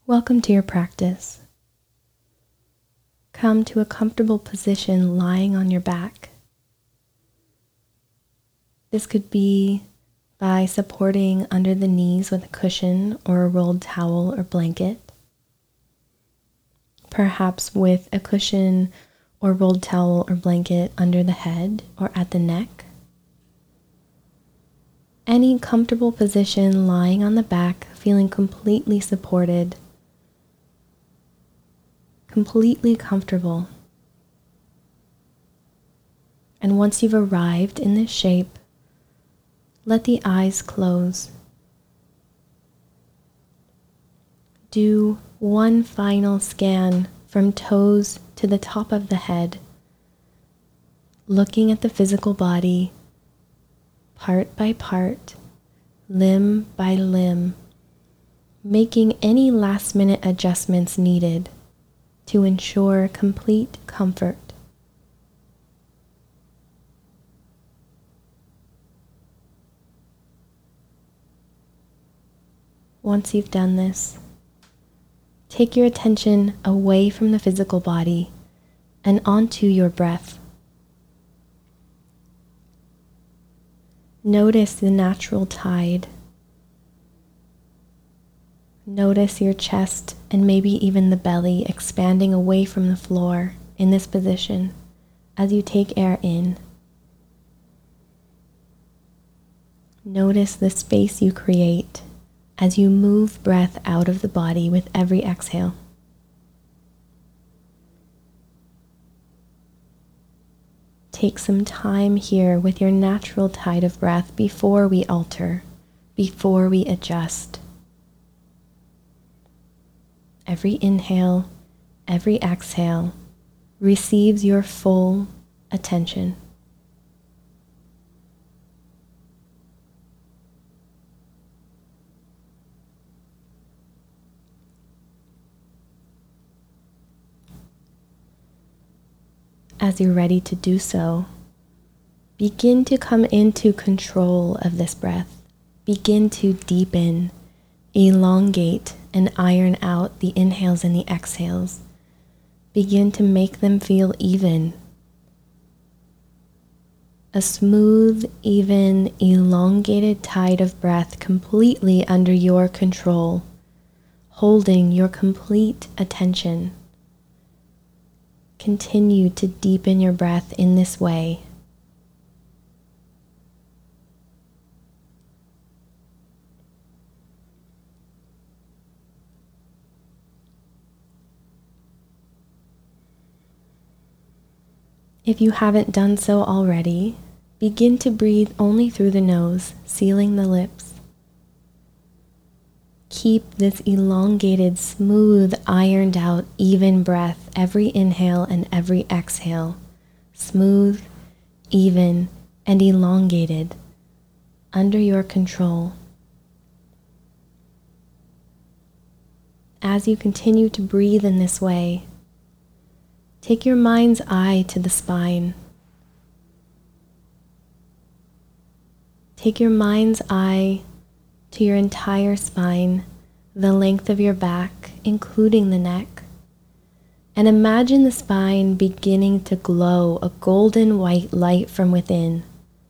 Welcome to your practice. Come to a comfortable position lying on your back. This could be by supporting under the knees with a cushion or a rolled towel or blanket. Perhaps with a cushion or rolled towel or blanket under the head or at the neck. Any comfortable position lying on the back, feeling completely supported, completely comfortable. And once you've arrived in this shape, let the eyes close. Do one final scan from toes to the top of the head, looking at the physical body, part by part, limb by limb, making any last-minute adjustments needed to ensure complete comfort. Once you've done this, take your attention away from the physical body and onto your breath. Notice the natural tide. Notice your chest and maybe even the belly expanding away from the floor in this position as you take air in. Notice the space you create as you move breath out of the body with every exhale. Take some time here with your natural tide of breath before we alter, before we adjust. Every inhale, every exhale receives your full attention. As you're ready to do so, begin to come into control of this breath. Begin to deepen, elongate, and iron out the inhales and the exhales. Begin to make them feel even. A smooth, even, elongated tide of breath completely under your control, holding your complete attention. Continue to deepen your breath in this way. If you haven't done so already, begin to breathe only through the nose, sealing the lips. Keep this elongated, smooth, ironed out, even breath every inhale and every exhale. Smooth, even, and elongated, under your control. As you continue to breathe in this way, take your mind's eye to the spine. Take your mind's eye to your entire spine, the length of your back, including the neck. And imagine the spine beginning to glow a golden white light from within.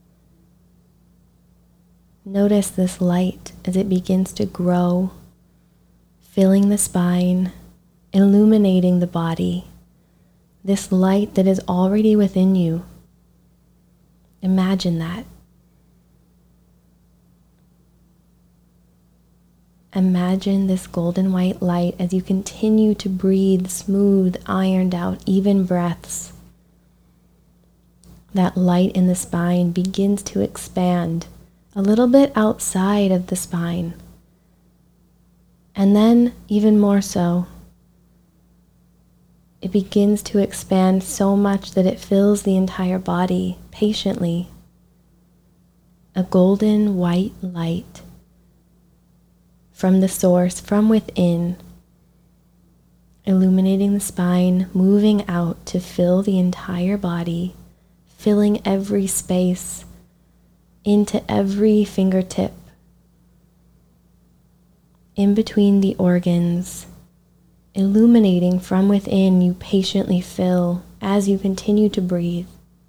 Notice this light as it begins to grow, filling the spine, illuminating the body. This light that is already within you. Imagine that. Imagine this golden white light as you continue to breathe smooth, ironed out, even breaths. That light in the spine begins to expand a little bit outside of the spine. And then even more so, it begins to expand so much that it fills the entire body patiently. A golden white light from the source, from within, illuminating the spine, moving out to fill the entire body, filling every space, into every fingertip, in between the organs, illuminating from within, you patiently fill as you continue to breathe.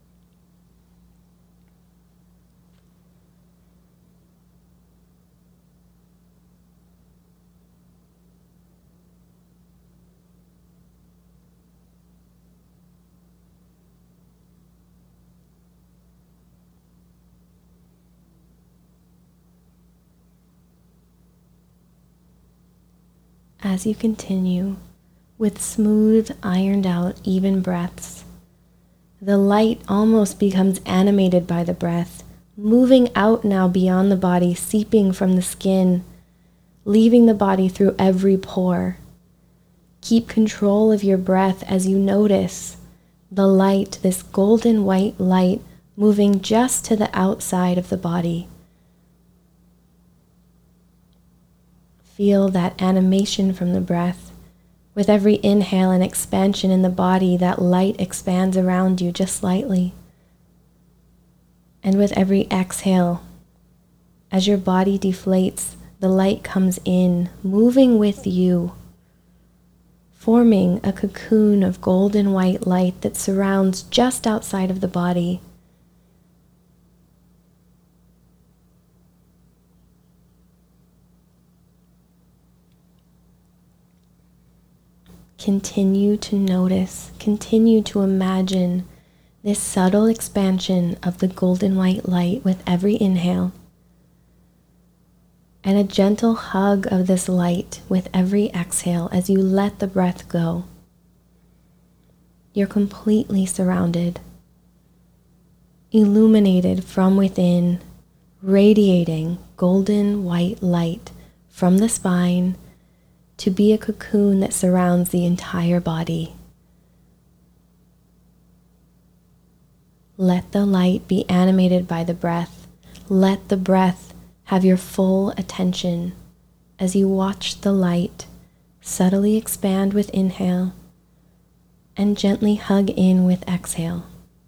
As you continue with smooth, ironed out, even breaths, the light almost becomes animated by the breath, moving out now beyond the body, seeping from the skin, leaving the body through every pore. Keep control of your breath as you notice the light, this golden white light, moving just to the outside of the body. Feel that animation from the breath. With every inhale and expansion in the body, that light expands around you just slightly. And with every exhale, as your body deflates, the light comes in, moving with you, forming a cocoon of golden white light that surrounds just outside of the body. Continue to notice, continue to imagine this subtle expansion of the golden white light with every inhale, and a gentle hug of this light with every exhale as you let the breath go. You're completely surrounded, illuminated from within, radiating golden white light from the spine to be a cocoon that surrounds the entire body. Let the light be animated by the breath. Let the breath have your full attention as you watch the light subtly expand with inhale and gently hug in with exhale.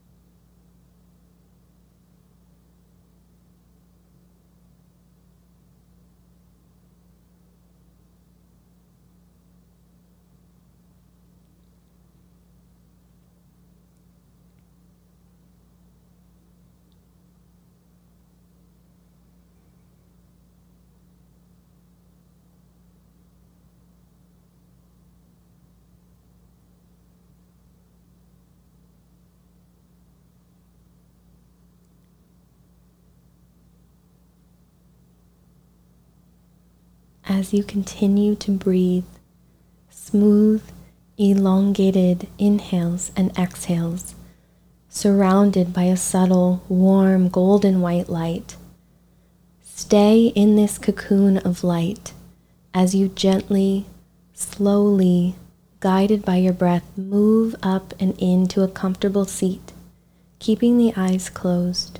As you continue to breathe, smooth, elongated inhales and exhales, surrounded by a subtle, warm, golden white light. Stay in this cocoon of light as you gently, slowly, guided by your breath, move up and into a comfortable seat, keeping the eyes closed.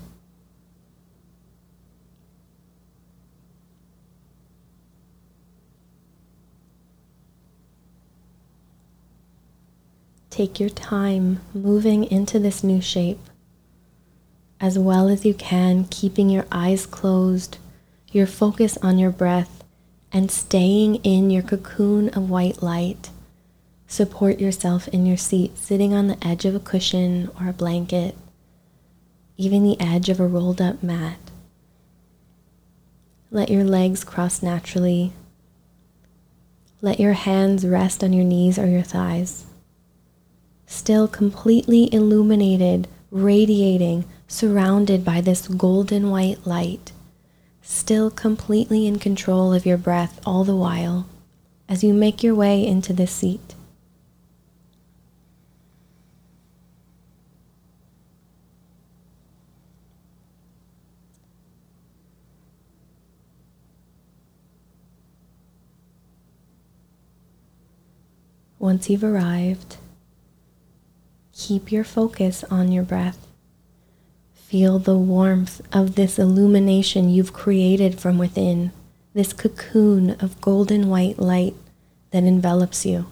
Take your time moving into this new shape as well as you can, keeping your eyes closed, your focus on your breath, and staying in your cocoon of white light. Support yourself in your seat, sitting on the edge of a cushion or a blanket, even the edge of a rolled up mat. Let your legs cross naturally. Let your hands rest on your knees or your thighs. Still completely illuminated, radiating, surrounded by this golden white light, still completely in control of your breath all the while as you make your way into this seat. Once you've arrived, keep your focus on your breath. Feel the warmth of this illumination you've created from within, this cocoon of golden white light that envelops you.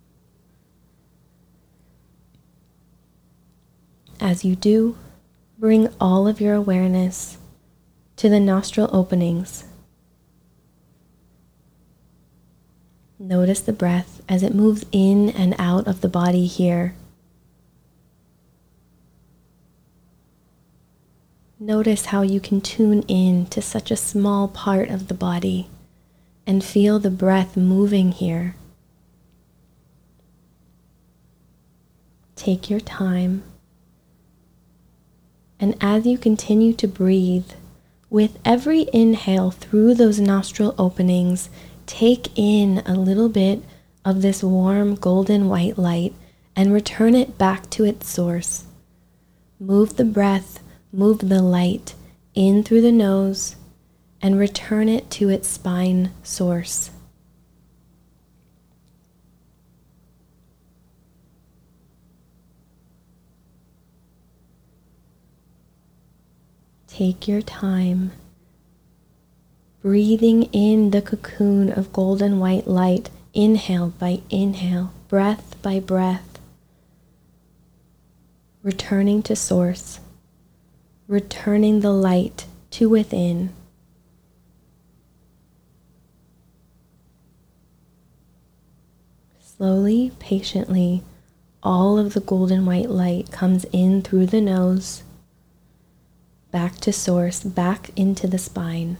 As you do, bring all of your awareness to the nostril openings. Notice the breath as it moves in and out of the body here. Notice how you can tune in to such a small part of the body and feel the breath moving here. Take your time. And as you continue to breathe, with every inhale through those nostril openings, take in a little bit of this warm golden white light and return it back to its source. Move the breath, move the light in through the nose and return it to its spine source. Take your time, breathing in the cocoon of golden white light, inhale by inhale, breath by breath, returning to source, returning the light to within. Slowly, patiently, all of the golden white light comes in through the nose, back to source, back into the spine.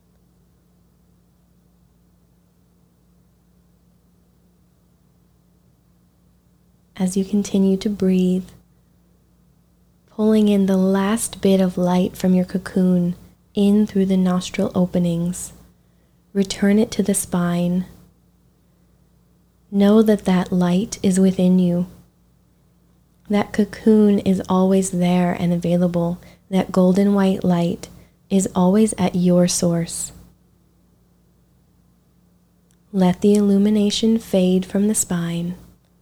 As you continue to breathe, pulling in the last bit of light from your cocoon in through the nostril openings, return it to the spine. Know that that light is within you. That cocoon is always there and available. That golden white light is always at your source. Let the illumination fade from the spine.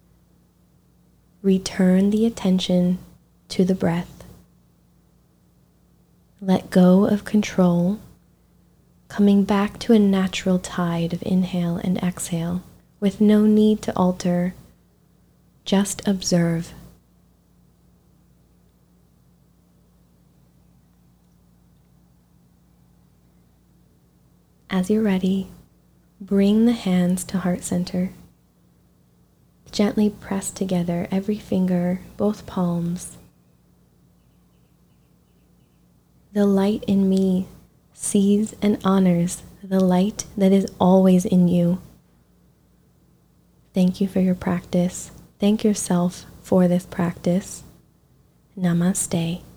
Return the attention to the breath. Let go of control, coming back to a natural tide of inhale and exhale with no need to alter. Just observe. As you're ready, bring the hands to heart center. Gently press together every finger, both palms. The light in me sees and honors the light that is always in you. Thank you for your practice. Thank yourself for this practice. Namaste.